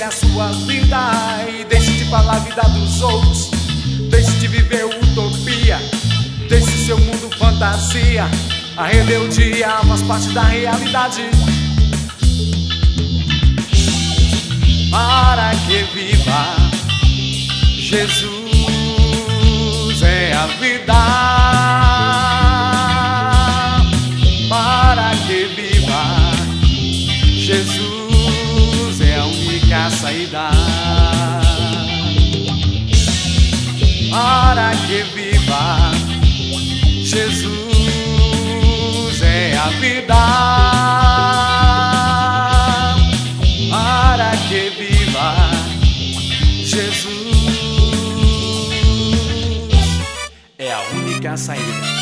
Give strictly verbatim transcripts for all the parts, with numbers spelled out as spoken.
a sua vida e deixe de falar a vida dos outros. Deixe de viver utopia, deixe seu mundo fantasia. A rebeldia faz parte da realidade. Para que viva, Jesus é a vida. Para que viva, Jesus é a única saída. Para que viva, Jesus é a vida. Para que viva, Jesus é a única saída.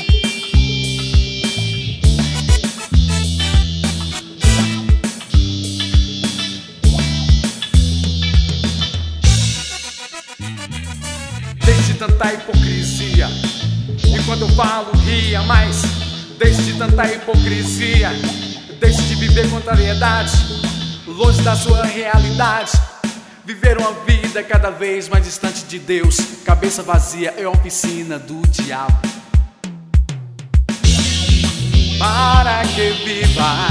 Deixe tanta hipocrisia, e quando eu falo ria mais. Deixe de tanta hipocrisia, deixe de viver contrariedade, longe da sua realidade. Viver uma vida cada vez mais distante de Deus. Cabeça vazia é a oficina do diabo. Para que viva,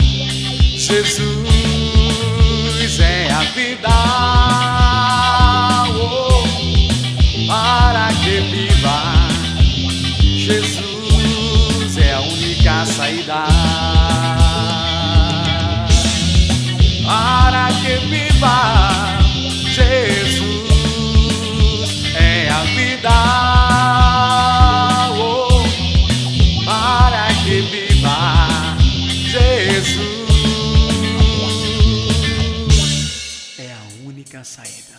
Jesus é a vida. Oh, para que viva, Jesus é a única saída. Para que viva, Jesus é a vida. Oh, para que viva, Jesus é a única saída.